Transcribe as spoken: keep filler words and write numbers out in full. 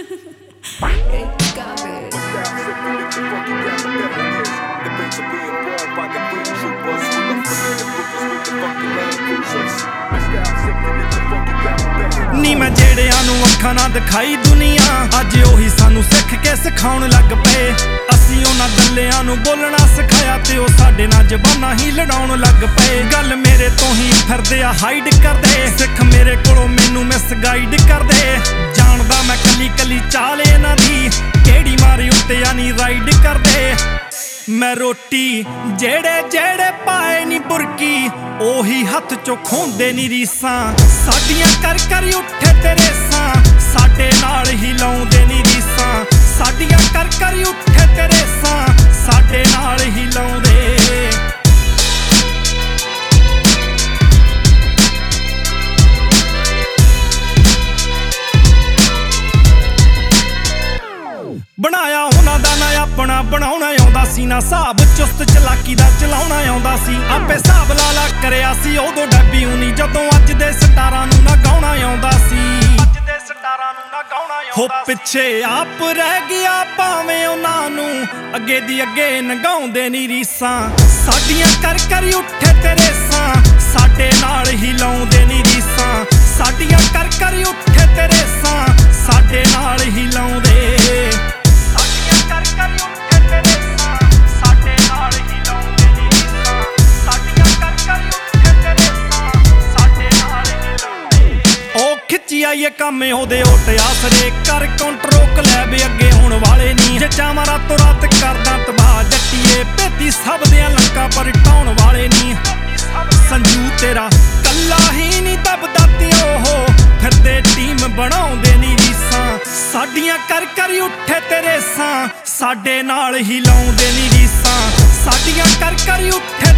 ਨੀ ਮੈਂ ਜਿਹੜਿਆਂ ਨੂੰ ਅੱਖਾਂ ਨਾ ਦਿਖਾਈ ਦੁਨੀਆ ਅੱਜ ਉਹੀ ਸਾਨੂੰ ਸਿੱਖ ਕੇ ਸਿਖਾਉਣ ਲੱਗ ਪਏ। ਅਸੀਂ ਉਹਨਾਂ ਗੱਲਿਆਂ ਨੂੰ ਬੋਲਣਾ ਸਿਖਾਇਆ ਤੇ ਉਹ ਸਾਡੇ ਨਾਲ ਜ਼ਬਾਨਾਂ ਹੀ ਲੜਾਉਣ ਲੱਗ ਪਏ। ਗੱਲ ਮੇਰੇ ਤੋਂ ਹੀ ਫਿਰਦੇ ਆ ਹਾਈਡ ਕਰਦੇ, ਸਿੱਖ ਮੇਰੇ ਕੋਲੋਂ ਮੈਨੂੰ ਮਿਸਗਾਈਡ ਕਰਦੇ। ਜਾਣਦਾ ਮੈਂ ਕੱਲੀ ਕੱਲੀ ਚਾਲ ਇਹਨਾਂ ਦੀ, ਕਿਹੜੀ ਮਾਰੀ ਉੱਤੇ ਆ ਨੀ ਰਾਈਡ ਕਰਦੇ। ਮੈਂ ਰੋਟੀ ਜਿਹੜੇ ਜਿਹੜੇ ਪਾਏ ਨੀ ਬੁਰਕੀ, ਉਹੀ ਹੱਥ ਚੋਂ ਖੋਂਦੇ ਨੀ ਰੀਸਾਂ। ਸਾਡੀਆਂ ਕਰ ਕਰ ਉੱਠੇ ਤੇ ਰੇਸਾਂ, ਸਾਡੇ ਨਾਲ ਹੀ ਲਾਉਂਦੇ ਨੀ ਰੀਸਾਂ। ਸਾਡੀਆਂ ਕਰ ਕਰ ਉੱਠੇ ਤੇ ਰੇਸਾਂ, ਸਾਡੇ ਨਾਲ ਹੀ ਲਾਉਂਦੇ। ਬਣਾਇਆ ਉਹਨਾਂ ਦਾ ਨਾ ਆਪਣਾ ਬਣਾਉਣਾ ਆਉਂਦਾ ਸੀ, ਨਾ ਹਿਸਾਬ ਚੁਸਤ ਚਲਾਕੀ ਦਾ ਚਲਾਉਣਾ ਆਉਂਦਾ ਸੀ। ਆਪੇ ਹਿਸਾਬ ਲਾ ਲਾ ਕਰਿਆ ਸੀ ਉਦੋਂ ਡੱਬੀ ਉਨੀ, ਜਦੋਂ ਅੱਜ ਦੇ ਸਟਾਰਾਂ ਨੂੰ ਨਾ ਗਾਉਣਾ ਆਉਂਦਾ ਸੀ। ਅੱਜ ਦੇ ਸਟਾਰਾਂ ਨੂੰ ਨਾ ਗਾਉਣਾ ਆਉਂਦਾ ਹੋ ਪਿੱਛੇ ਆਪ ਰਹਿ ਗਿਆ ਭਾਵੇਂ ਉਹਨਾਂ ਨੂੰ, ਅੱਗੇ ਦੀ ਅੱਗੇ ਨਗਾਉਂਦੇ ਨੀ ਰੀਸਾਂ। ਸਾਡੀਆਂ ਕਰ ਕਰ ਉੱਠੇ ਤੇ ਰੇਸਾਂ, ਸਾਡੇ ਨਾਲ ਹੀ ਲਾਉਂਦੇ ਨੀ ਰੀਸਾਂ। ਸਾਡੀਆਂ ਕਰ ਕਰ ਉੱਠੇ ਤੇ ਰੇਸਾਂ, ਸਾਡੇ ਨਾਲ ਹੀ ਲਾਉਂਦੇ। ਇਹ ਕੰਮ ਉਹਦੇ ਓਟ ਆਸਰੇ ਕਰ ਕਾਉਂਟਰੋਕ ਲੈ ਬੇ ਅੱਗੇ ਹੋਣ ਵਾਲੇ ਨੀ। ਜੇ ਚਾਵਾਂ ਰਾਤੋਂ ਰਾਤ ਕਰਦਾ ਤਬਾਹ ਜੱਟੀਏ, ਭੇਤੀ ਸਭ ਦੀਆਂ ਲੰਕਾਂ ਪਰ ਟਾਉਣ ਵਾਲੇ ਨੀ। ਸੰਜੂ ਤੇਰਾ ਕੱਲਾ ਹੀ ਨੀ ਦਬਦਾ ਤੇ ਉਹ ਫਿਰਦੇ ਟੀਮ ਬਣਾਉਂਦੇ ਨੀ ਰੀਸਾਂ। ਸਾਡੀਆਂ ਕਰ ਕਰ ਉੱਠੇ ਤੇ ਰੇਸਾਂ, ਸਾਡੇ ਨਾਲ ਹੀ ਲਾਉਂਦੇ ਨੀ ਰੀਸਾਂ। ਸਾਡੀਆਂ ਕਰ ਕਰ ਉੱਠੇ